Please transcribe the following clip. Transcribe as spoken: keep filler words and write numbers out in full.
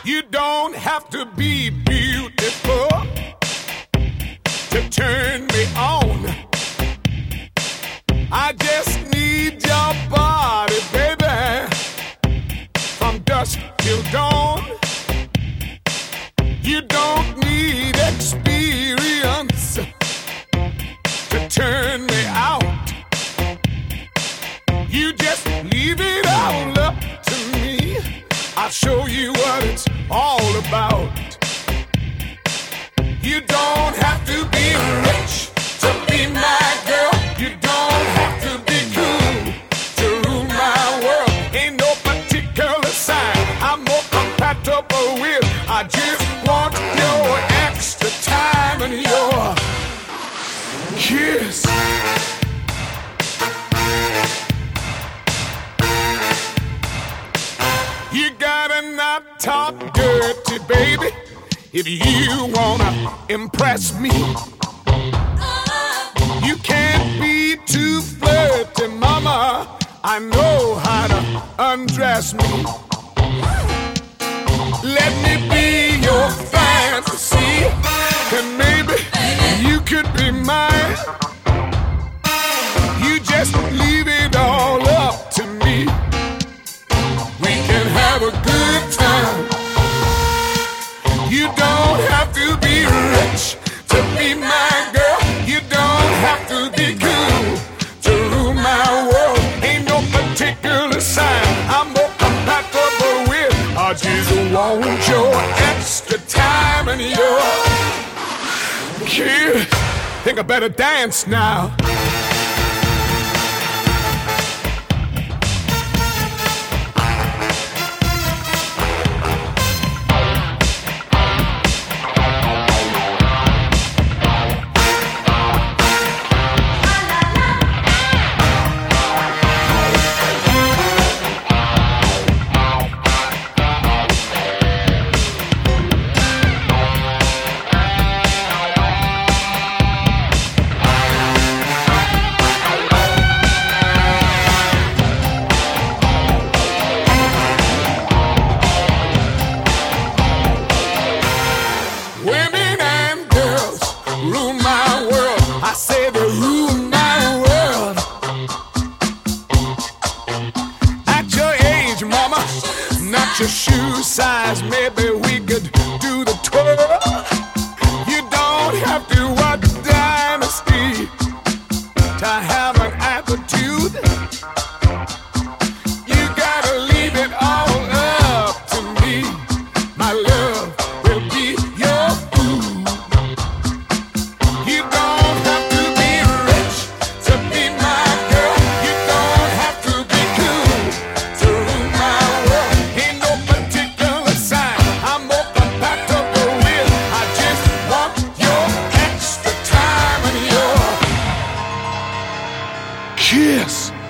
You don't have to be beautiful to turn me on. I just need your body, baby, from dusk till dawn. You don't need experience to turn me out. You just leave it all up to me. I'll show you what it's all about. You don't have to be rich to be my girl. You don't have to be cool to rule my world. Ain't no particular sign I'm more compatible with. I just want your extra time and your kiss. You gotta not talk dirty, baby, if you wanna impress me. You can't be too flirty, mama. I know how to undress me. Let me be your fantasy, and maybe you could be mine. You just leave it all up to me. We can have a good time. You don't have to be rich to be my girl. You don't have to be cool to rule my world. Ain't no particular sign I'm more compatible with. I just want your extra time and your kiss. Think I better dance now. I say they rule my world. At your age, mama, not your shoe size, maybe we could do the twirl. You don't have to watch Dynasty to have an attitude. You gotta leave it all up to me. My love will be your food. You don't have to be rich to be my girl. You don't have to be cool to rule my world. Ain't no particular sign I'm more compatible with. I just want your extra time and your kiss.